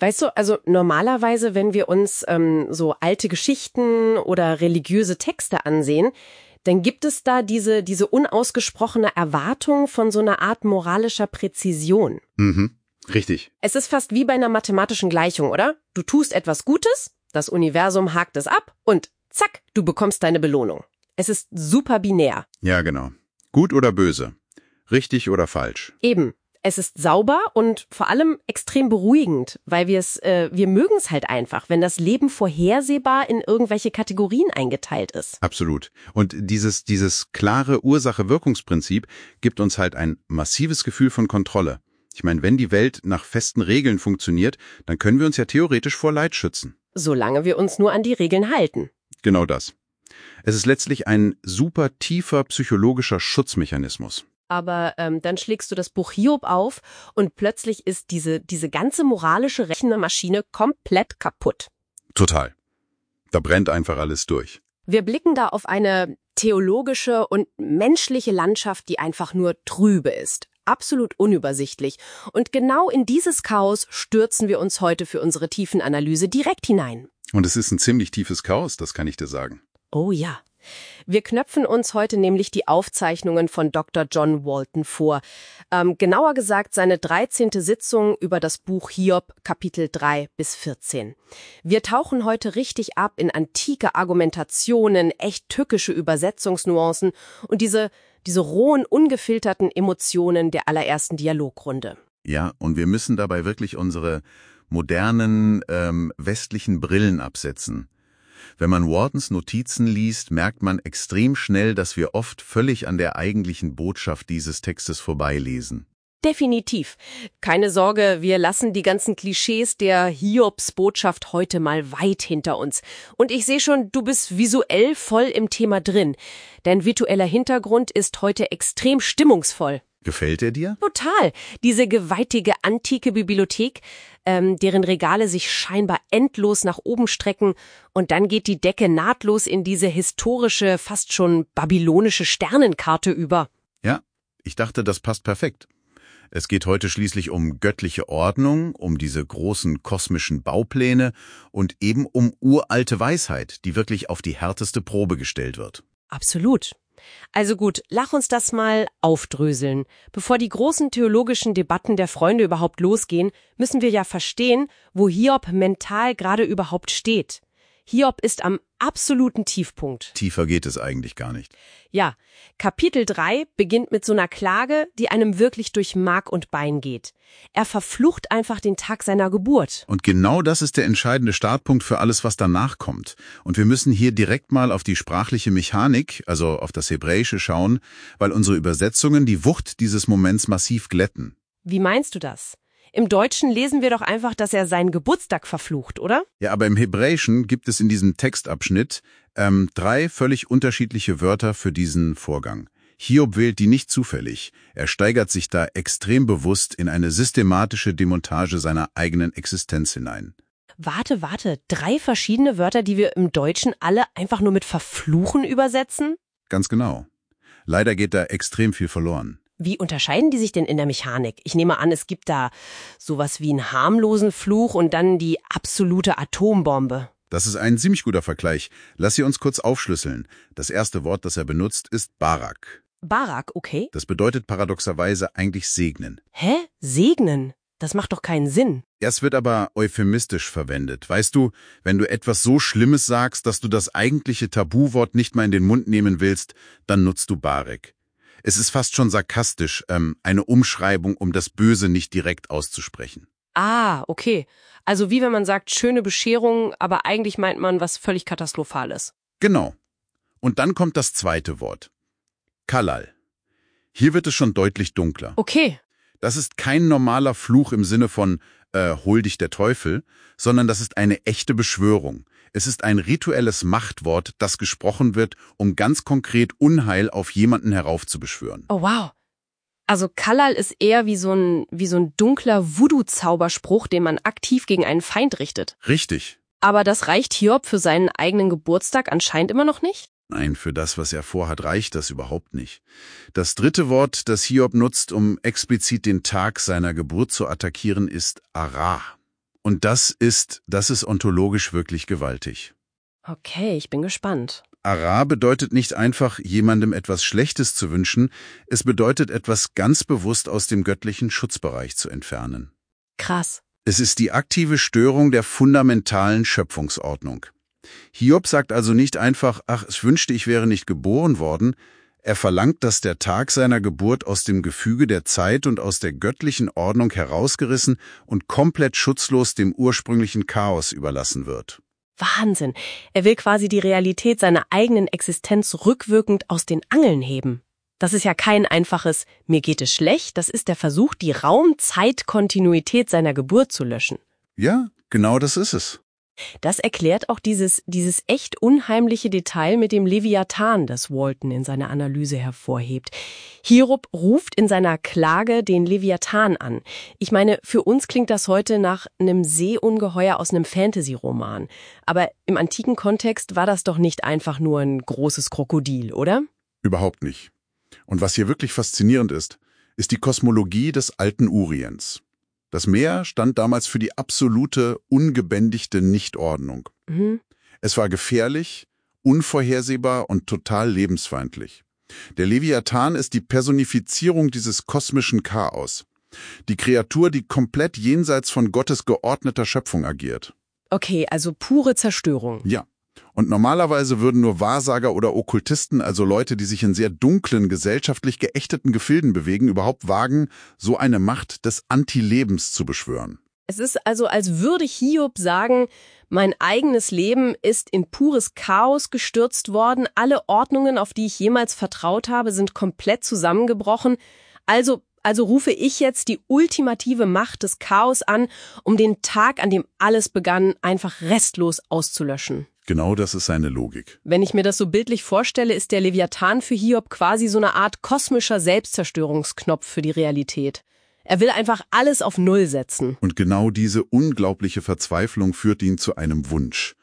Weißt du, also normalerweise, wenn wir uns so alte Geschichten oder religiöse Texte ansehen, dann gibt es da diese unausgesprochene Erwartung von so einer Art moralischer Präzision. Mhm, richtig. Es ist fast wie bei einer mathematischen Gleichung, oder? Du tust etwas Gutes, das Universum hakt es ab und zack, du bekommst deine Belohnung. Es ist super binär. Ja, genau. Gut oder böse? Richtig oder falsch? Eben. Es ist sauber und vor allem extrem beruhigend, weil wir mögen es halt einfach, wenn das Leben vorhersehbar in irgendwelche Kategorien eingeteilt ist. Absolut. Und dieses klare Ursache-Wirkungsprinzip gibt uns halt ein massives Gefühl von Kontrolle. Ich meine, wenn die Welt nach festen Regeln funktioniert, dann können wir uns ja theoretisch vor Leid schützen. Solange wir uns nur an die Regeln halten. Genau das. Es ist letztlich ein super tiefer psychologischer Schutzmechanismus. Aber dann schlägst du das Buch Hiob auf und plötzlich ist diese ganze moralische Rechnermaschine komplett kaputt. Total. Da brennt einfach alles durch. Wir blicken da auf eine theologische und menschliche Landschaft, die einfach nur trübe ist. Absolut unübersichtlich. Und genau in dieses Chaos stürzen wir uns heute für unsere Tiefenanalyse direkt hinein. Und es ist ein ziemlich tiefes Chaos, das kann ich dir sagen. Oh ja. Wir knöpfen uns heute nämlich die Aufzeichnungen von Dr. John Walton vor. Genauer gesagt seine 13. Sitzung über das Buch Hiob, Kapitel 3 bis 14. Wir tauchen heute richtig ab in antike Argumentationen, echt tückische Übersetzungsnuancen und diese rohen, ungefilterten Emotionen der allerersten Dialogrunde. Ja, und wir müssen dabei wirklich unsere modernen westlichen Brillen absetzen. Wenn man Waltons Notizen liest, merkt man extrem schnell, dass wir oft völlig an der eigentlichen Botschaft dieses Textes vorbeilesen. Definitiv. Keine Sorge, wir lassen die ganzen Klischees der Hiobs-Botschaft heute mal weit hinter uns. Und ich sehe schon, du bist visuell voll im Thema drin. Dein virtueller Hintergrund ist heute extrem stimmungsvoll. Gefällt er dir? Total. Diese gewaltige antike Bibliothek, deren Regale sich scheinbar endlos nach oben strecken und dann geht die Decke nahtlos in diese historische, fast schon babylonische Sternenkarte über. Ja, ich dachte, das passt perfekt. Es geht heute schließlich um göttliche Ordnung, um diese großen kosmischen Baupläne und eben um uralte Weisheit, die wirklich auf die härteste Probe gestellt wird. Absolut. Also gut, lass uns das mal aufdröseln. Bevor die großen theologischen Debatten der Freunde überhaupt losgehen, müssen wir ja verstehen, wo Hiob mental gerade überhaupt steht. Hiob ist am absoluten Tiefpunkt. Tiefer geht es eigentlich gar nicht. Ja, Kapitel 3 beginnt mit so einer Klage, die einem wirklich durch Mark und Bein geht. Er verflucht einfach den Tag seiner Geburt. Und genau das ist der entscheidende Startpunkt für alles, was danach kommt. Und wir müssen hier direkt mal auf die sprachliche Mechanik, also auf das Hebräische schauen, weil unsere Übersetzungen die Wucht dieses Moments massiv glätten. Wie meinst du das? Im Deutschen lesen wir doch einfach, dass er seinen Geburtstag verflucht, oder? Ja, aber im Hebräischen gibt es in diesem Textabschnitt 3 völlig unterschiedliche Wörter für diesen Vorgang. Hiob wählt die nicht zufällig. Er steigert sich da extrem bewusst in eine systematische Demontage seiner eigenen Existenz hinein. Warte, 3 verschiedene Wörter, die wir im Deutschen alle einfach nur mit verfluchen übersetzen? Ganz genau. Leider geht da extrem viel verloren. Wie unterscheiden die sich denn in der Mechanik? Ich nehme an, es gibt da sowas wie einen harmlosen Fluch und dann die absolute Atombombe. Das ist ein ziemlich guter Vergleich. Lass sie uns kurz aufschlüsseln. Das erste Wort, das er benutzt, ist Barak. Barak, okay. Das bedeutet paradoxerweise eigentlich segnen. Hä? Segnen? Das macht doch keinen Sinn. Es wird aber euphemistisch verwendet. Weißt du, wenn du etwas so Schlimmes sagst, dass du das eigentliche Tabuwort nicht mal in den Mund nehmen willst, dann nutzt du Barak. Es ist fast schon sarkastisch, eine Umschreibung, um das Böse nicht direkt auszusprechen. Ah, okay. Also wie wenn man sagt, schöne Bescherung, aber eigentlich meint man was völlig Katastrophales. Genau. Und dann kommt das zweite Wort. Kalal. Hier wird es schon deutlich dunkler. Okay. Das ist kein normaler Fluch im Sinne von hol dich der Teufel, sondern das ist eine echte Beschwörung. Es ist ein rituelles Machtwort, das gesprochen wird, um ganz konkret Unheil auf jemanden heraufzubeschwören. Oh wow. Also Kalal ist eher wie so ein dunkler Voodoo-Zauberspruch, den man aktiv gegen einen Feind richtet. Richtig. Aber das reicht Hiob für seinen eigenen Geburtstag anscheinend immer noch nicht? Nein, für das, was er vorhat, reicht das überhaupt nicht. Das dritte Wort, das Hiob nutzt, um explizit den Tag seiner Geburt zu attackieren, ist Ara. Und das ist ontologisch wirklich gewaltig. Okay, ich bin gespannt. Ara bedeutet nicht einfach, jemandem etwas Schlechtes zu wünschen, es bedeutet, etwas ganz bewusst aus dem göttlichen Schutzbereich zu entfernen. Krass. Es ist die aktive Störung der fundamentalen Schöpfungsordnung. Hiob sagt also nicht einfach, ach, ich wünschte, ich wäre nicht geboren worden. Er verlangt, dass der Tag seiner Geburt aus dem Gefüge der Zeit und aus der göttlichen Ordnung herausgerissen und komplett schutzlos dem ursprünglichen Chaos überlassen wird. Wahnsinn. Er will quasi die Realität seiner eigenen Existenz rückwirkend aus den Angeln heben. Das ist ja kein einfaches „mir geht es schlecht", das ist der Versuch, die Raum-Zeit-Kontinuität seiner Geburt zu löschen. Ja, genau das ist es. Das erklärt auch dieses echt unheimliche Detail mit dem Leviathan, das Walton in seiner Analyse hervorhebt. Hiob ruft in seiner Klage den Leviathan an. Ich meine, für uns klingt das heute nach einem Seeungeheuer aus einem Fantasy-Roman. Aber im antiken Kontext war das doch nicht einfach nur ein großes Krokodil, oder? Überhaupt nicht. Und was hier wirklich faszinierend ist die Kosmologie des alten Orients. Das Meer stand damals für die absolute, ungebändigte Nichtordnung. Es war gefährlich, unvorhersehbar und total lebensfeindlich. Der Leviathan ist die Personifizierung dieses kosmischen Chaos. Die Kreatur, die komplett jenseits von Gottes geordneter Schöpfung agiert. Okay, also pure Zerstörung. Ja. Und normalerweise würden nur Wahrsager oder Okkultisten, also Leute, die sich in sehr dunklen, gesellschaftlich geächteten Gefilden bewegen, überhaupt wagen, so eine Macht des Antilebens zu beschwören. Es ist also, als würde Hiob sagen, mein eigenes Leben ist in pures Chaos gestürzt worden, alle Ordnungen, auf die ich jemals vertraut habe, sind komplett zusammengebrochen, also rufe ich jetzt die ultimative Macht des Chaos an, um den Tag, an dem alles begann, einfach restlos auszulöschen. Genau das ist seine Logik. Wenn ich mir das so bildlich vorstelle, ist der Leviathan für Hiob quasi so eine Art kosmischer Selbstzerstörungsknopf für die Realität. Er will einfach alles auf Null setzen. Und genau diese unglaubliche Verzweiflung führt ihn zu einem Wunsch.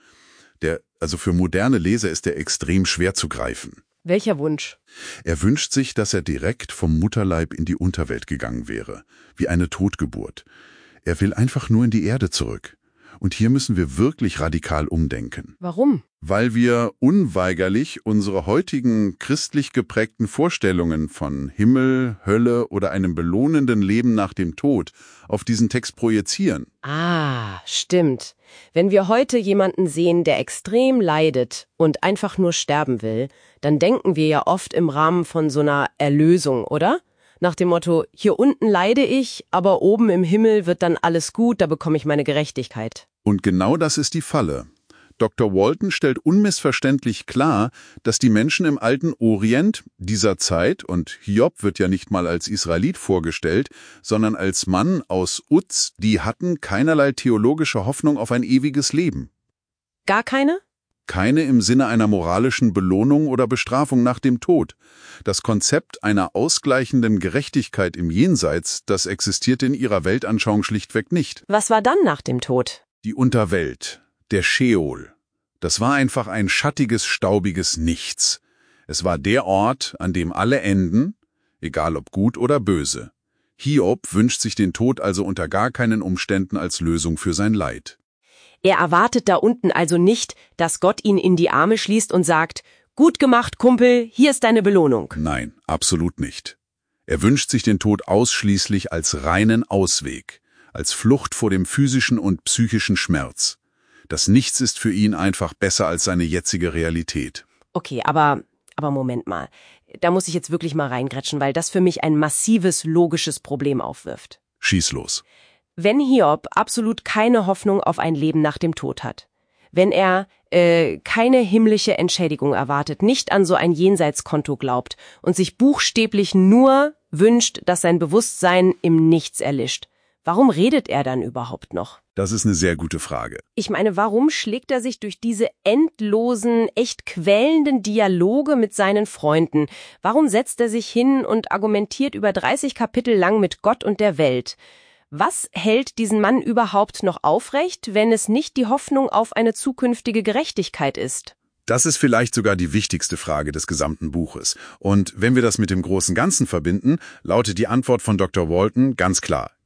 Also für moderne Leser ist der extrem schwer zu greifen. Welcher Wunsch? Er wünscht sich, dass er direkt vom Mutterleib in die Unterwelt gegangen wäre, wie eine Totgeburt. Er will einfach nur in die Erde zurück. Und hier müssen wir wirklich radikal umdenken. Warum? Weil wir unweigerlich unsere heutigen christlich geprägten Vorstellungen von Himmel, Hölle oder einem belohnenden Leben nach dem Tod auf diesen Text projizieren. Ah, stimmt. Wenn wir heute jemanden sehen, der extrem leidet und einfach nur sterben will, dann denken wir ja oft im Rahmen von so einer Erlösung, oder? Nach dem Motto, hier unten leide ich, aber oben im Himmel wird dann alles gut, da bekomme ich meine Gerechtigkeit. Und genau das ist die Falle. Dr. Walton stellt unmissverständlich klar, dass die Menschen im alten Orient dieser Zeit, und Hiob wird ja nicht mal als Israelit vorgestellt, sondern als Mann aus Uz, die hatten keinerlei theologische Hoffnung auf ein ewiges Leben. Gar keine? Keine im Sinne einer moralischen Belohnung oder Bestrafung nach dem Tod. Das Konzept einer ausgleichenden Gerechtigkeit im Jenseits, das existierte in ihrer Weltanschauung schlichtweg nicht. Was war dann nach dem Tod? Die Unterwelt, der Scheol. Das war einfach ein schattiges, staubiges Nichts. Es war der Ort, an dem alle enden, egal ob gut oder böse. Hiob wünscht sich den Tod also unter gar keinen Umständen als Lösung für sein Leid. Er erwartet da unten also nicht, dass Gott ihn in die Arme schließt und sagt, gut gemacht, Kumpel, hier ist deine Belohnung. Nein, absolut nicht. Er wünscht sich den Tod ausschließlich als reinen Ausweg, als Flucht vor dem physischen und psychischen Schmerz. Das Nichts ist für ihn einfach besser als seine jetzige Realität. Okay, aber Moment mal. Da muss ich jetzt wirklich mal reingrätschen, weil das für mich ein massives logisches Problem aufwirft. Schieß los. Wenn Hiob absolut keine Hoffnung auf ein Leben nach dem Tod hat, wenn er keine himmlische Entschädigung erwartet, nicht an so ein Jenseitskonto glaubt und sich buchstäblich nur wünscht, dass sein Bewusstsein im Nichts erlischt, warum redet er dann überhaupt noch? Das ist eine sehr gute Frage. Ich meine, warum schlägt er sich durch diese endlosen, echt quälenden Dialoge mit seinen Freunden? Warum setzt er sich hin und argumentiert über 30 Kapitel lang mit Gott und der Welt? Was hält diesen Mann überhaupt noch aufrecht, wenn es nicht die Hoffnung auf eine zukünftige Gerechtigkeit ist? Das ist vielleicht sogar die wichtigste Frage des gesamten Buches. Und wenn wir das mit dem großen Ganzen verbinden, lautet die Antwort von Dr. Walton ganz klar.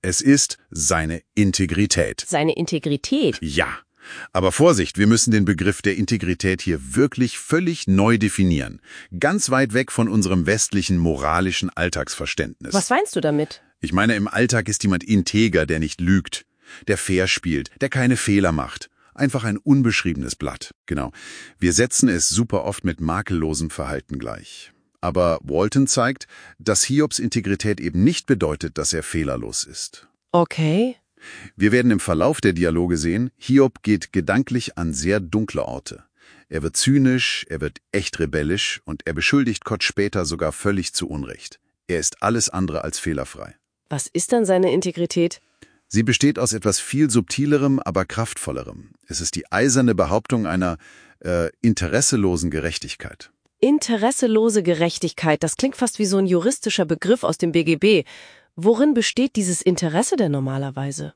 Es ist seine Integrität. Seine Integrität? Ja. Aber Vorsicht, wir müssen den Begriff der Integrität hier wirklich völlig neu definieren. Ganz weit weg von unserem westlichen moralischen Alltagsverständnis. Was meinst du damit? Ich meine, im Alltag ist jemand integer, der nicht lügt, der fair spielt, der keine Fehler macht. Einfach ein unbeschriebenes Blatt. Genau. Wir setzen es super oft mit makellosem Verhalten gleich. Aber Walton zeigt, dass Hiobs Integrität eben nicht bedeutet, dass er fehlerlos ist. Okay. Wir werden im Verlauf der Dialoge sehen, Hiob geht gedanklich an sehr dunkle Orte. Er wird zynisch, er wird echt rebellisch und er beschuldigt Gott später sogar völlig zu Unrecht. Er ist alles andere als fehlerfrei. Was ist dann seine Integrität? Sie besteht aus etwas viel subtilerem, aber kraftvollerem. Es ist die eiserne Behauptung einer interesselosen Gerechtigkeit. Interesselose Gerechtigkeit, das klingt fast wie so ein juristischer Begriff aus dem BGB. Worin besteht dieses Interesse denn normalerweise?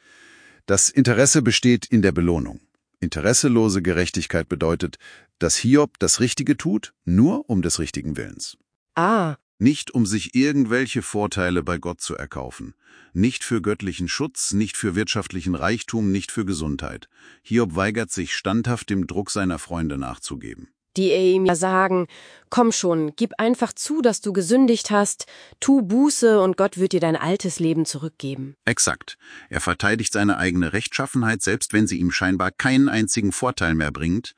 Das Interesse besteht in der Belohnung. Interesselose Gerechtigkeit bedeutet, dass Hiob das Richtige tut, nur um des richtigen Willens. Ah, Nicht um sich irgendwelche Vorteile bei Gott zu erkaufen. Nicht für göttlichen Schutz, nicht für wirtschaftlichen Reichtum, nicht für Gesundheit. Hiob weigert sich standhaft dem Druck seiner Freunde nachzugeben. die ihm ja sagen, komm schon, gib einfach zu, dass du gesündigt hast, tu Buße und Gott wird dir dein altes Leben zurückgeben. Exakt. Er verteidigt seine eigene Rechtschaffenheit, selbst wenn sie ihm scheinbar keinen einzigen Vorteil mehr bringt,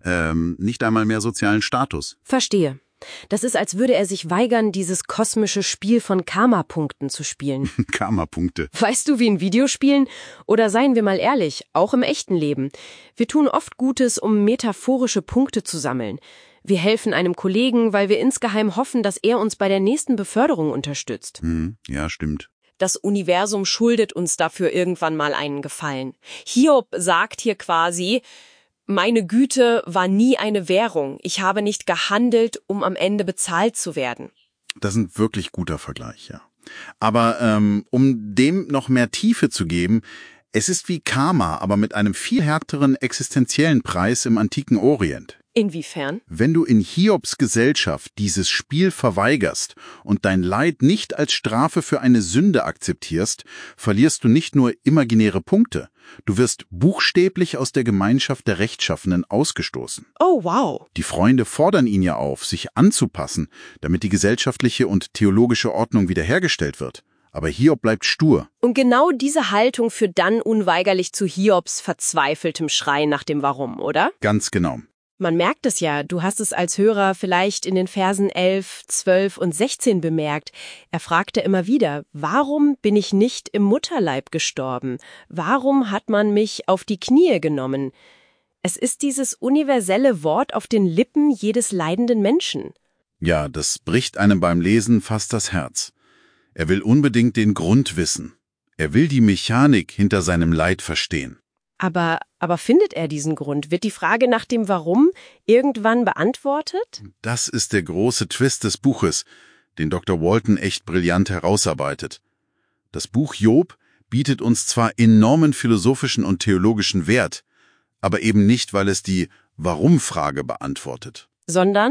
nicht einmal mehr sozialen Status. Verstehe. Das ist, als würde er sich weigern, dieses kosmische Spiel von Karma-Punkten zu spielen. Karma-Punkte. Weißt du, wie in Videospielen? Oder seien wir mal ehrlich, auch im echten Leben. Wir tun oft Gutes, um metaphorische Punkte zu sammeln. Wir helfen einem Kollegen, weil wir insgeheim hoffen, dass er uns bei der nächsten Beförderung unterstützt. Ja, stimmt. Das Universum schuldet uns dafür irgendwann mal einen Gefallen. Hiob sagt hier quasi, meine Güte war nie eine Währung. Ich habe nicht gehandelt, um am Ende bezahlt zu werden. Das ist ein wirklich guter Vergleich, ja. Aber um dem noch mehr Tiefe zu geben, es ist wie Karma, aber mit einem viel härteren existenziellen Preis im antiken Orient. Inwiefern? Wenn du in Hiobs Gesellschaft dieses Spiel verweigerst und dein Leid nicht als Strafe für eine Sünde akzeptierst, verlierst du nicht nur imaginäre Punkte, du wirst buchstäblich aus der Gemeinschaft der Rechtschaffenen ausgestoßen. Oh, wow. Die Freunde fordern ihn ja auf, sich anzupassen, damit die gesellschaftliche und theologische Ordnung wiederhergestellt wird. Aber Hiob bleibt stur. Und genau diese Haltung führt dann unweigerlich zu Hiobs verzweifeltem Schrei nach dem Warum, oder? Ganz genau. Man merkt es ja, du hast es als Hörer vielleicht in den Versen 11, 12 und 16 bemerkt. Er fragte immer wieder, warum bin ich nicht im Mutterleib gestorben? Warum hat man mich auf die Knie genommen? Es ist dieses universelle Wort auf den Lippen jedes leidenden Menschen. Ja, das bricht einem beim Lesen fast das Herz. Er will unbedingt den Grund wissen. Er will die Mechanik hinter seinem Leid verstehen. Aber findet er diesen Grund? Wird die Frage nach dem Warum irgendwann beantwortet? Das ist der große Twist des Buches, den Dr. Walton echt brillant herausarbeitet. Das Buch Job bietet uns zwar enormen philosophischen und theologischen Wert, aber eben nicht, weil es die Warum-Frage beantwortet. Sondern?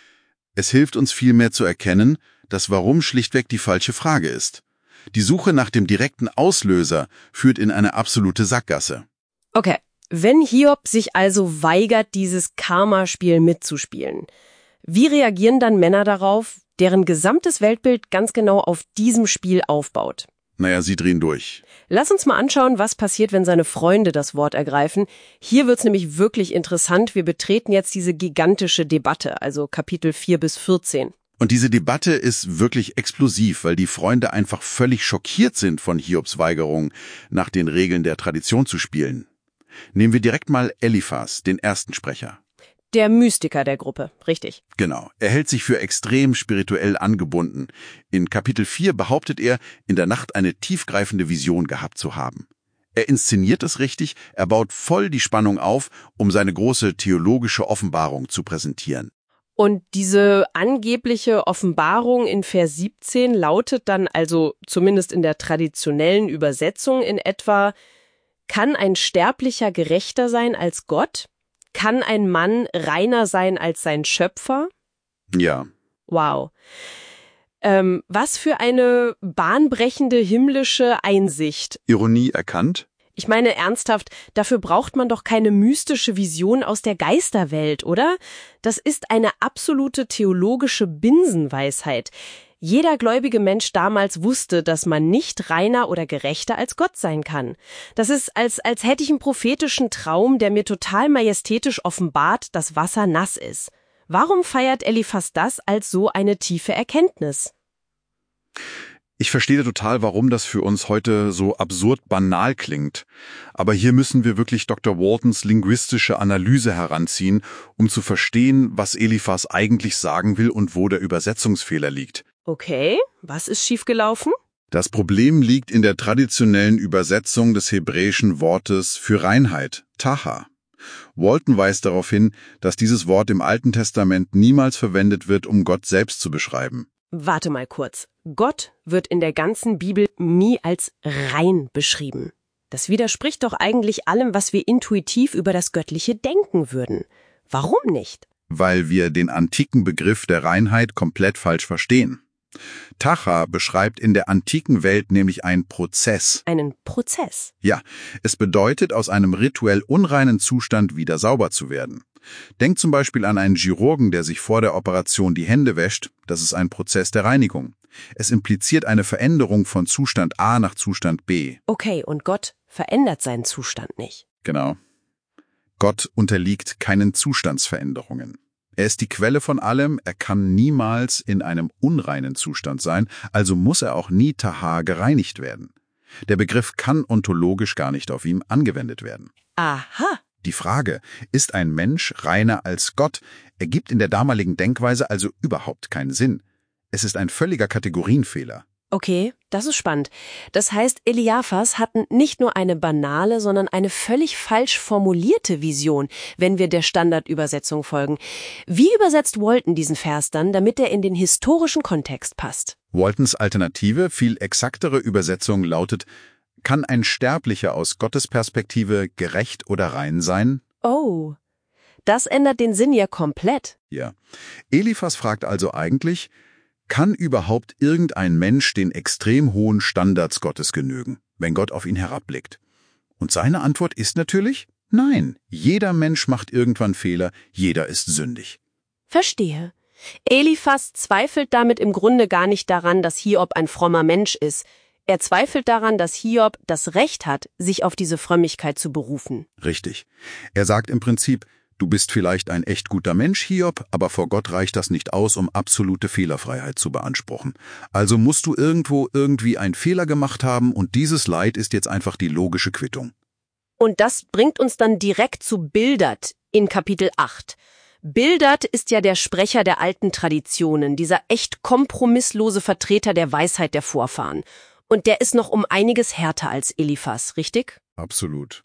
Es hilft uns vielmehr zu erkennen, dass Warum schlichtweg die falsche Frage ist. Die Suche nach dem direkten Auslöser führt in eine absolute Sackgasse. Okay, wenn Hiob sich also weigert, dieses Karma-Spiel mitzuspielen, wie reagieren dann Männer darauf, deren gesamtes Weltbild ganz genau auf diesem Spiel aufbaut? Naja, sie drehen durch. Lass uns mal anschauen, was passiert, wenn seine Freunde das Wort ergreifen. Hier wird's nämlich wirklich interessant. Wir betreten jetzt diese gigantische Debatte, also Kapitel 4 bis 14. Und diese Debatte ist wirklich explosiv, weil die Freunde einfach völlig schockiert sind von Hiobs Weigerung, nach den Regeln der Tradition zu spielen. Nehmen wir direkt mal Eliphas, den ersten Sprecher. Der Mystiker der Gruppe, richtig. Genau, er hält sich für extrem spirituell angebunden. In Kapitel 4 behauptet er, in der Nacht eine tiefgreifende Vision gehabt zu haben. Er inszeniert es richtig, er baut voll die Spannung auf, um seine große theologische Offenbarung zu präsentieren. Und diese angebliche Offenbarung in Vers 17 lautet dann also, zumindest in der traditionellen Übersetzung in etwa, kann ein Sterblicher gerechter sein als Gott? Kann ein Mann reiner sein als sein Schöpfer? Ja. Wow. Was für eine bahnbrechende himmlische Einsicht. Ironie erkannt? Ich meine ernsthaft, dafür braucht man doch keine mystische Vision aus der Geisterwelt, oder? Das ist eine absolute theologische Binsenweisheit. Jeder gläubige Mensch damals wusste, dass man nicht reiner oder gerechter als Gott sein kann. Das ist, als hätte ich einen prophetischen Traum, der mir total majestätisch offenbart, dass Wasser nass ist. Warum feiert Eliphas das als so eine tiefe Erkenntnis? Ich verstehe total, warum das für uns heute so absurd banal klingt. Aber hier müssen wir wirklich Dr. Waltons linguistische Analyse heranziehen, um zu verstehen, was Eliphas eigentlich sagen will und wo der Übersetzungsfehler liegt. Okay, was ist schiefgelaufen? Das Problem liegt in der traditionellen Übersetzung des hebräischen Wortes für Reinheit, Taha. Walton weist darauf hin, dass dieses Wort im Alten Testament niemals verwendet wird, um Gott selbst zu beschreiben. Warte mal kurz. Gott wird in der ganzen Bibel nie als rein beschrieben. Das widerspricht doch eigentlich allem, was wir intuitiv über das Göttliche denken würden. Warum nicht? Weil wir den antiken Begriff der Reinheit komplett falsch verstehen. Tacha beschreibt in der antiken Welt nämlich einen Prozess. Einen Prozess? Ja, es bedeutet, aus einem rituell unreinen Zustand wieder sauber zu werden. Denk zum Beispiel an einen Chirurgen, der sich vor der Operation die Hände wäscht. Das ist ein Prozess der Reinigung. Es impliziert eine Veränderung von Zustand A nach Zustand B. Okay, und Gott verändert seinen Zustand nicht. Genau. Gott unterliegt keinen Zustandsveränderungen. Er ist die Quelle von allem, er kann niemals in einem unreinen Zustand sein, also muss er auch nie Taha gereinigt werden. Der Begriff kann ontologisch gar nicht auf ihn angewendet werden. Aha. Die Frage, ist ein Mensch reiner als Gott, ergibt in der damaligen Denkweise also überhaupt keinen Sinn. Es ist ein völliger Kategorienfehler. Okay, das ist spannend. Das heißt, Eliphas hatten nicht nur eine banale, sondern eine völlig falsch formulierte Vision, wenn wir der Standardübersetzung folgen. Wie übersetzt Walton diesen Vers dann, damit er in den historischen Kontext passt? Waltons alternative, viel exaktere Übersetzung lautet: Kann ein Sterblicher aus Gottes Perspektive gerecht oder rein sein? Oh, das ändert den Sinn ja komplett. Ja. Eliphas fragt also eigentlich: Kann überhaupt irgendein Mensch den extrem hohen Standards Gottes genügen, wenn Gott auf ihn herabblickt? Und seine Antwort ist natürlich: Nein, jeder Mensch macht irgendwann Fehler, jeder ist sündig. Verstehe. Eliphas zweifelt damit im Grunde gar nicht daran, dass Hiob ein frommer Mensch ist. Er zweifelt daran, dass Hiob das Recht hat, sich auf diese Frömmigkeit zu berufen. Richtig. Er sagt im Prinzip: Du bist vielleicht ein echt guter Mensch, Hiob, aber vor Gott reicht das nicht aus, um absolute Fehlerfreiheit zu beanspruchen. Also musst du irgendwo irgendwie einen Fehler gemacht haben und dieses Leid ist jetzt einfach die logische Quittung. Und das bringt uns dann direkt zu Bildad in Kapitel 8. Bildad ist ja der Sprecher der alten Traditionen, dieser echt kompromisslose Vertreter der Weisheit der Vorfahren. Und der ist noch um einiges härter als Eliphas, richtig? Absolut.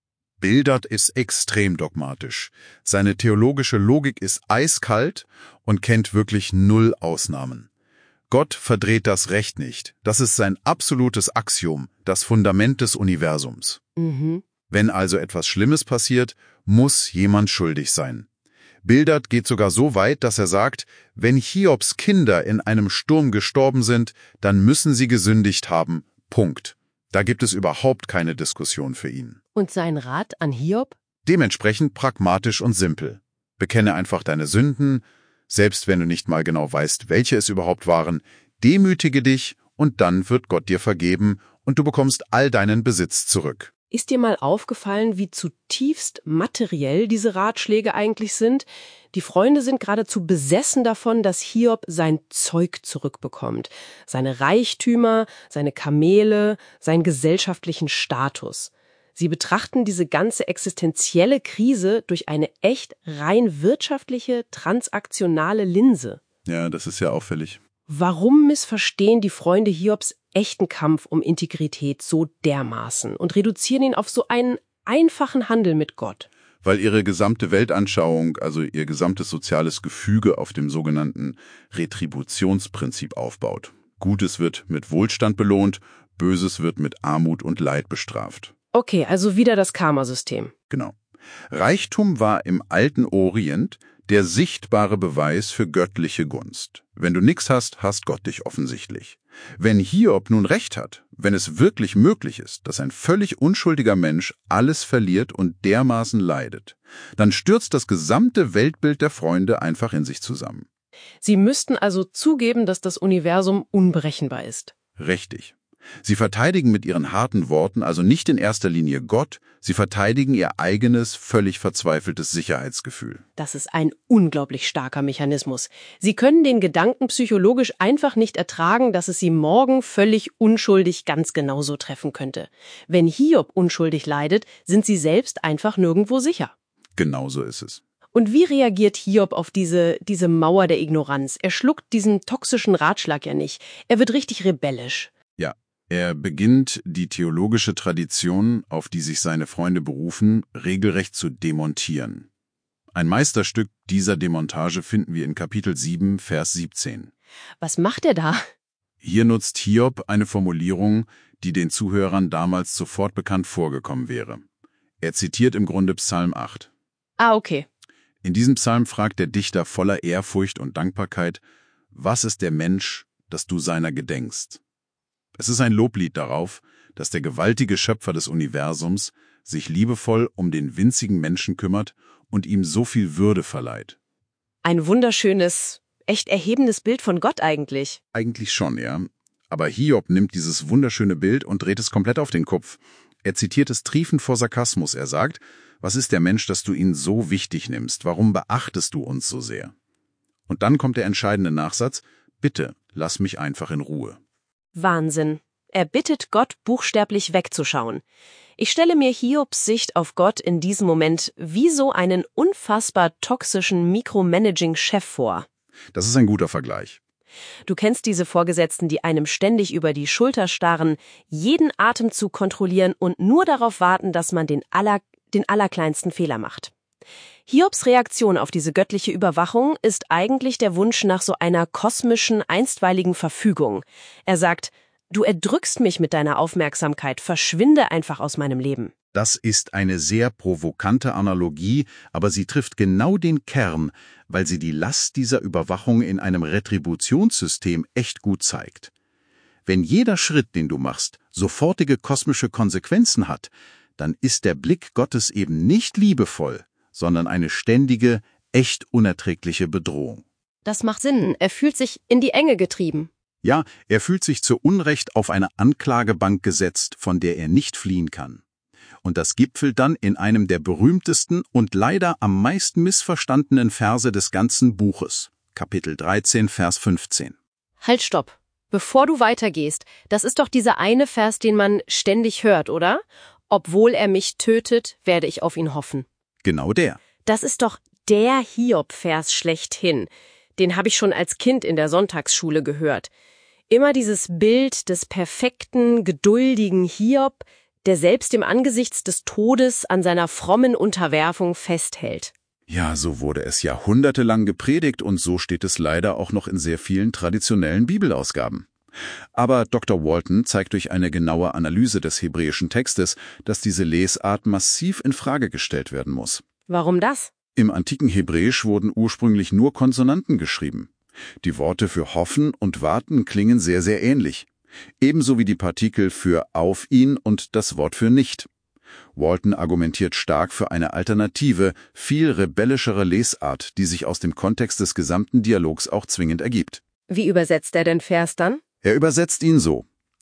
Bildad ist extrem dogmatisch. Seine theologische Logik ist eiskalt und kennt wirklich null Ausnahmen. Gott verdreht das Recht nicht. Das ist sein absolutes Axiom, das Fundament des Universums. Wenn also etwas Schlimmes passiert, muss jemand schuldig sein. Bildad geht sogar so weit, dass er sagt, wenn Hiobs Kinder in einem Sturm gestorben sind, dann müssen sie gesündigt haben. Punkt. Da gibt es überhaupt keine Diskussion für ihn. Und sein Rat an Hiob? Dementsprechend pragmatisch und simpel. Bekenne einfach deine Sünden, selbst wenn du nicht mal genau weißt, welche es überhaupt waren, demütige dich und dann wird Gott dir vergeben und du bekommst all deinen Besitz zurück. Ist dir mal aufgefallen, wie zutiefst materiell diese Ratschläge eigentlich sind? Die Freunde sind geradezu besessen davon, dass Hiob sein Zeug zurückbekommt. Seine Reichtümer, seine Kamele, seinen gesellschaftlichen Status. Sie betrachten diese ganze existenzielle Krise durch eine echt rein wirtschaftliche, transaktionale Linse. Ja, das ist ja auffällig. Warum missverstehen die Freunde Hiobs echten Kampf um Integrität so dermaßen und reduzieren ihn auf so einen einfachen Handel mit Gott? Weil ihre gesamte Weltanschauung, also ihr gesamtes soziales Gefüge auf dem sogenannten Retributionsprinzip aufbaut. Gutes wird mit Wohlstand belohnt, Böses wird mit Armut und Leid bestraft. Okay, also wieder das Karma-System. Genau. Reichtum war im alten Orient Der sichtbare Beweis für göttliche Gunst. Wenn du nichts hast, hasst Gott dich offensichtlich. Wenn Hiob nun recht hat, wenn es wirklich möglich ist, dass ein völlig unschuldiger Mensch alles verliert und dermaßen leidet, dann stürzt das gesamte Weltbild der Freunde einfach in sich zusammen. Sie müssten also zugeben, dass das Universum unberechenbar ist. Richtig. Sie verteidigen mit ihren harten Worten also nicht in erster Linie Gott, sie verteidigen ihr eigenes, völlig verzweifeltes Sicherheitsgefühl. Das ist ein unglaublich starker Mechanismus. Sie können den Gedanken psychologisch einfach nicht ertragen, dass es sie morgen völlig unschuldig ganz genauso treffen könnte. Wenn Hiob unschuldig leidet, sind sie selbst einfach nirgendwo sicher. Genau so ist es. Und wie reagiert Hiob auf diese Mauer der Ignoranz? Er schluckt diesen toxischen Ratschlag ja nicht. Er wird richtig rebellisch. Ja. Er beginnt, die theologische Tradition, auf die sich seine Freunde berufen, regelrecht zu demontieren. Ein Meisterstück dieser Demontage finden wir in Kapitel 7, Vers 17. Was macht er da? Hier nutzt Hiob eine Formulierung, die den Zuhörern damals sofort bekannt vorgekommen wäre. Er zitiert im Grunde Psalm 8. Ah, okay. In diesem Psalm fragt der Dichter voller Ehrfurcht und Dankbarkeit: Was ist der Mensch, dass du seiner gedenkst? Es ist ein Loblied darauf, dass der gewaltige Schöpfer des Universums sich liebevoll um den winzigen Menschen kümmert und ihm so viel Würde verleiht. Ein wunderschönes, echt erhebendes Bild von Gott eigentlich. Eigentlich schon, ja. Aber Hiob nimmt dieses wunderschöne Bild und dreht es komplett auf den Kopf. Er zitiert es triefend vor Sarkasmus. Er sagt: Was ist der Mensch, dass du ihn so wichtig nimmst? Warum beachtest du uns so sehr? Und dann kommt der entscheidende Nachsatz: Bitte, lass mich einfach in Ruhe. Wahnsinn. Er bittet Gott, buchstäblich wegzuschauen. Ich stelle mir Hiobs Sicht auf Gott in diesem Moment wie so einen unfassbar toxischen Micromanaging-Chef vor. Das ist ein guter Vergleich. Du kennst diese Vorgesetzten, die einem ständig über die Schulter starren, jeden Atemzug kontrollieren und nur darauf warten, dass man den allerkleinsten Fehler macht. Hiobs Reaktion auf diese göttliche Überwachung ist eigentlich der Wunsch nach so einer kosmischen, einstweiligen Verfügung. Er sagt: Du erdrückst mich mit deiner Aufmerksamkeit, verschwinde einfach aus meinem Leben. Das ist eine sehr provokante Analogie, aber sie trifft genau den Kern, weil sie die Last dieser Überwachung in einem Retributionssystem echt gut zeigt. Wenn jeder Schritt, den du machst, sofortige kosmische Konsequenzen hat, dann ist der Blick Gottes eben nicht liebevoll, sondern eine ständige, echt unerträgliche Bedrohung. Das macht Sinn. Er fühlt sich in die Enge getrieben. Ja, er fühlt sich zu Unrecht auf eine Anklagebank gesetzt, von der er nicht fliehen kann. Und das gipfelt dann in einem der berühmtesten und leider am meisten missverstandenen Verse des ganzen Buches, Kapitel 13, Vers 15. Halt, stopp. Bevor du weitergehst, das ist doch dieser eine Vers, den man ständig hört, oder? Obwohl er mich tötet, werde ich auf ihn hoffen. Genau der. Das ist doch der Hiob-Vers schlechthin. Den habe ich schon als Kind in der Sonntagsschule gehört. Immer dieses Bild des perfekten, geduldigen Hiob, der selbst im Angesicht des Todes an seiner frommen Unterwerfung festhält. Ja, so wurde es jahrhundertelang gepredigt und so steht es leider auch noch in sehr vielen traditionellen Bibelausgaben. Aber Dr. Walton zeigt durch eine genaue Analyse des hebräischen Textes, dass diese Lesart massiv in Frage gestellt werden muss. Warum das? Im antiken Hebräisch wurden ursprünglich nur Konsonanten geschrieben. Die Worte für hoffen und warten klingen sehr, sehr ähnlich. Ebenso wie die Partikel für auf ihn und das Wort für nicht. Walton argumentiert stark für eine alternative, viel rebellischere Lesart, die sich aus dem Kontext des gesamten Dialogs auch zwingend ergibt. Wie übersetzt er den Vers dann? Er übersetzt ihn so: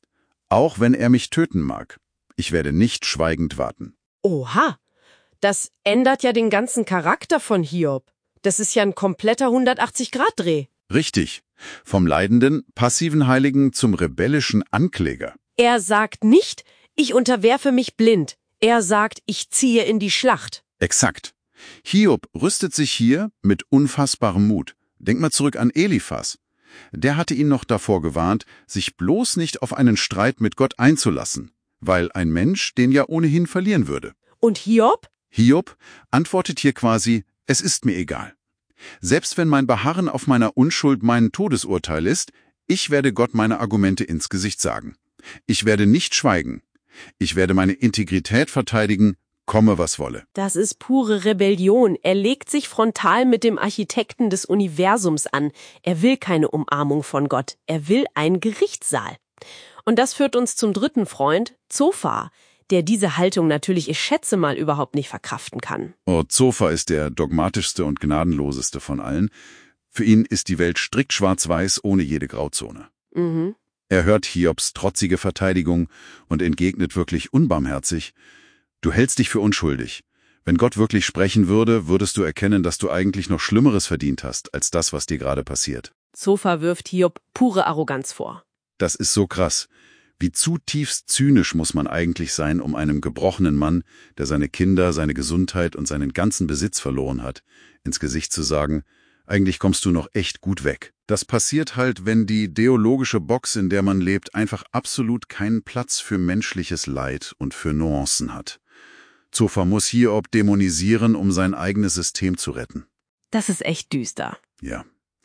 Auch wenn er mich töten mag, ich werde nicht schweigend warten. Oha, das ändert ja den ganzen Charakter von Hiob. Das ist ja ein kompletter 180-Grad-Dreh. Richtig. Vom leidenden, passiven Heiligen zum rebellischen Ankläger. Er sagt nicht, ich unterwerfe mich blind. Er sagt, ich ziehe in die Schlacht. Exakt. Hiob rüstet sich hier mit unfassbarem Mut. Denk mal zurück an Eliphas. Der hatte ihn noch davor gewarnt, sich bloß nicht auf einen Streit mit Gott einzulassen, weil ein Mensch den ja ohnehin verlieren würde. Und Hiob? Hiob antwortet hier quasi: Es ist mir egal. Selbst wenn mein Beharren auf meiner Unschuld mein Todesurteil ist, ich werde Gott meine Argumente ins Gesicht sagen. Ich werde nicht schweigen. Ich werde meine Integrität verteidigen, komme was wolle. Das ist pure Rebellion. Er legt sich frontal mit dem Architekten des Universums an. Er will keine Umarmung von Gott. Er will einen Gerichtssaal. Und das führt uns zum dritten Freund, Zophar, der diese Haltung natürlich, ich schätze mal, überhaupt nicht verkraften kann. Oh, Zophar ist der dogmatischste und gnadenloseste von allen. Für ihn ist die Welt strikt schwarz-weiß, ohne jede Grauzone. Mhm. Er hört Hiobs trotzige Verteidigung und entgegnet wirklich unbarmherzig: Du hältst dich für unschuldig. Wenn Gott wirklich sprechen würde, würdest du erkennen, dass du eigentlich noch Schlimmeres verdient hast, als das, was dir gerade passiert. Zophar wirft Hiob pure Arroganz vor. Das ist so krass. Wie zutiefst zynisch muss man eigentlich sein, um einem gebrochenen Mann, der seine Kinder, seine Gesundheit und seinen ganzen Besitz verloren hat, ins Gesicht zu sagen: Eigentlich kommst du noch echt gut weg. Das passiert halt, wenn die ideologische Box, in der man lebt, einfach absolut keinen Platz für menschliches Leid und für Nuancen hat. Zophar muss Hiob dämonisieren, um sein eigenes System zu retten. Das ist echt düster. Ja.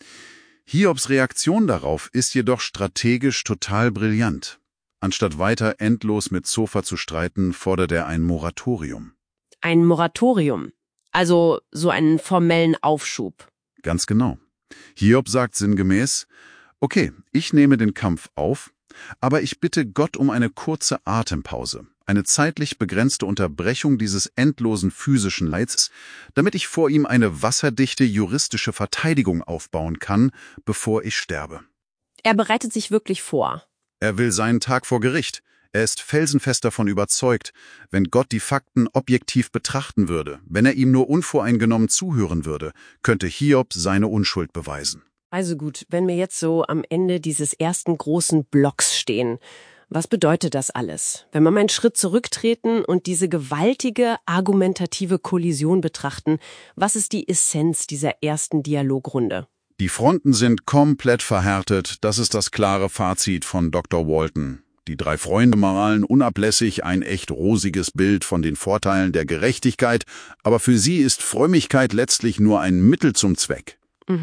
Hiobs Reaktion darauf ist jedoch strategisch total brillant. Anstatt weiter endlos mit Zophar zu streiten, fordert er ein Moratorium. Ein Moratorium. Also so einen formellen Aufschub. Ganz genau. Hiob sagt sinngemäß: Okay, ich nehme den Kampf auf, aber ich bitte Gott um eine kurze Atempause, eine zeitlich begrenzte Unterbrechung dieses endlosen physischen Leids, damit ich vor ihm eine wasserdichte juristische Verteidigung aufbauen kann, bevor ich sterbe. Er bereitet sich wirklich vor. Er will seinen Tag vor Gericht. Er ist felsenfest davon überzeugt, wenn Gott die Fakten objektiv betrachten würde, wenn er ihm nur unvoreingenommen zuhören würde, könnte Hiob seine Unschuld beweisen. Also gut, wenn wir jetzt so am Ende dieses ersten großen Blocks stehen, was bedeutet das alles? Wenn wir mal einen Schritt zurücktreten und diese gewaltige argumentative Kollision betrachten, was ist die Essenz dieser ersten Dialogrunde? Die Fronten sind komplett verhärtet, das ist das klare Fazit von Dr. Walton. Die drei Freunde malen unablässig ein echt rosiges Bild von den Vorteilen der Gerechtigkeit, aber für sie ist Frömmigkeit letztlich nur ein Mittel zum Zweck.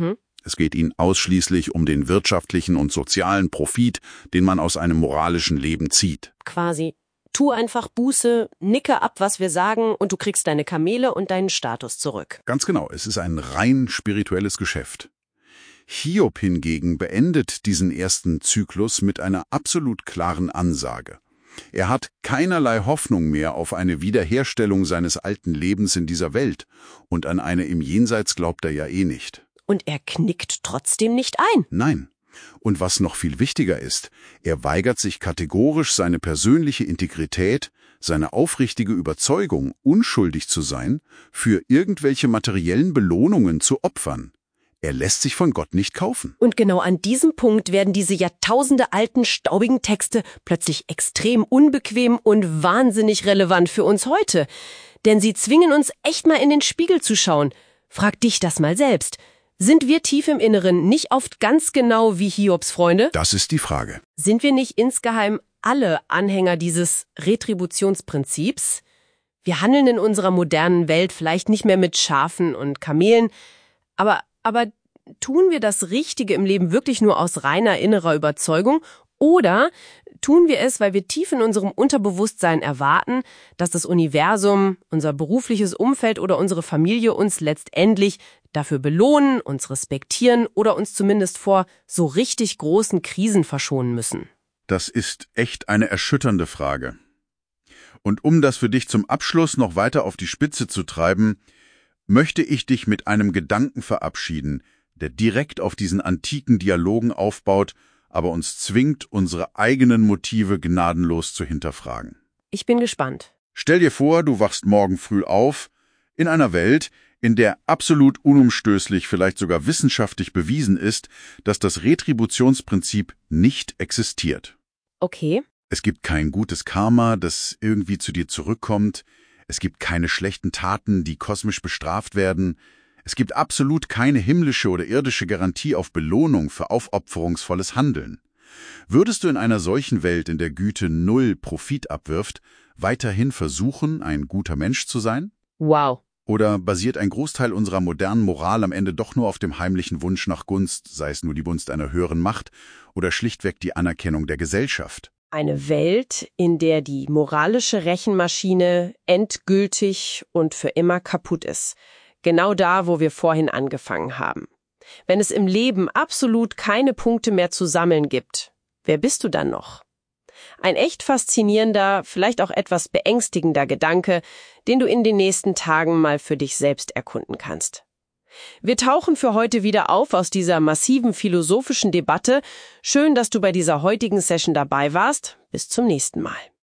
Es geht ihnen ausschließlich um den wirtschaftlichen und sozialen Profit, den man aus einem moralischen Leben zieht. Quasi, tu einfach Buße, nicke ab, was wir sagen, und du kriegst deine Kamele und deinen Status zurück. Ganz genau, es ist ein rein spirituelles Geschäft. Hiob hingegen beendet diesen ersten Zyklus mit einer absolut klaren Ansage. Er hat keinerlei Hoffnung mehr auf eine Wiederherstellung seines alten Lebens in dieser Welt, und an eine im Jenseits glaubt er ja eh nicht. Und er knickt trotzdem nicht ein. Nein. Und was noch viel wichtiger ist, er weigert sich kategorisch, seine persönliche Integrität, seine aufrichtige Überzeugung, unschuldig zu sein, für irgendwelche materiellen Belohnungen zu opfern. Er lässt sich von Gott nicht kaufen. Und genau an diesem Punkt werden diese jahrtausendealten, staubigen Texte plötzlich extrem unbequem und wahnsinnig relevant für uns heute. Denn sie zwingen uns echt mal in den Spiegel zu schauen. Frag dich das mal selbst. Sind wir tief im Inneren nicht oft ganz genau wie Hiobs Freunde? Das ist die Frage. Sind wir nicht insgeheim alle Anhänger dieses Retributionsprinzips? Wir handeln in unserer modernen Welt vielleicht nicht mehr mit Schafen und Kamelen, aber tun wir das Richtige im Leben wirklich nur aus reiner innerer Überzeugung? Oder tun wir es, weil wir tief in unserem Unterbewusstsein erwarten, dass das Universum, unser berufliches Umfeld oder unsere Familie uns letztendlich dafür belohnen, uns respektieren oder uns zumindest vor so richtig großen Krisen verschonen müssen? Das ist echt eine erschütternde Frage. Und um das für dich zum Abschluss noch weiter auf die Spitze zu treiben, möchte ich dich mit einem Gedanken verabschieden, der direkt auf diesen antiken Dialogen aufbaut, aber uns zwingt, unsere eigenen Motive gnadenlos zu hinterfragen. Ich bin gespannt. Stell dir vor, du wachst morgen früh auf, in einer Welt, in der absolut unumstößlich, vielleicht sogar wissenschaftlich bewiesen ist, dass das Retributionsprinzip nicht existiert. Okay. Es gibt kein gutes Karma, das irgendwie zu dir zurückkommt. Es gibt keine schlechten Taten, die kosmisch bestraft werden. Es gibt absolut keine himmlische oder irdische Garantie auf Belohnung für aufopferungsvolles Handeln. Würdest du in einer solchen Welt, in der Güte null Profit abwirft, weiterhin versuchen, ein guter Mensch zu sein? Wow. Oder basiert ein Großteil unserer modernen Moral am Ende doch nur auf dem heimlichen Wunsch nach Gunst, sei es nur die Gunst einer höheren Macht oder schlichtweg die Anerkennung der Gesellschaft? Eine Welt, in der die moralische Rechenmaschine endgültig und für immer kaputt ist. Genau da, wo wir vorhin angefangen haben. Wenn es im Leben absolut keine Punkte mehr zu sammeln gibt, wer bist du dann noch? Ein echt faszinierender, vielleicht auch etwas beängstigender Gedanke, den du in den nächsten Tagen mal für dich selbst erkunden kannst. Wir tauchen für heute wieder auf aus dieser massiven philosophischen Debatte. Schön, dass du bei dieser heutigen Session dabei warst. Bis zum nächsten Mal.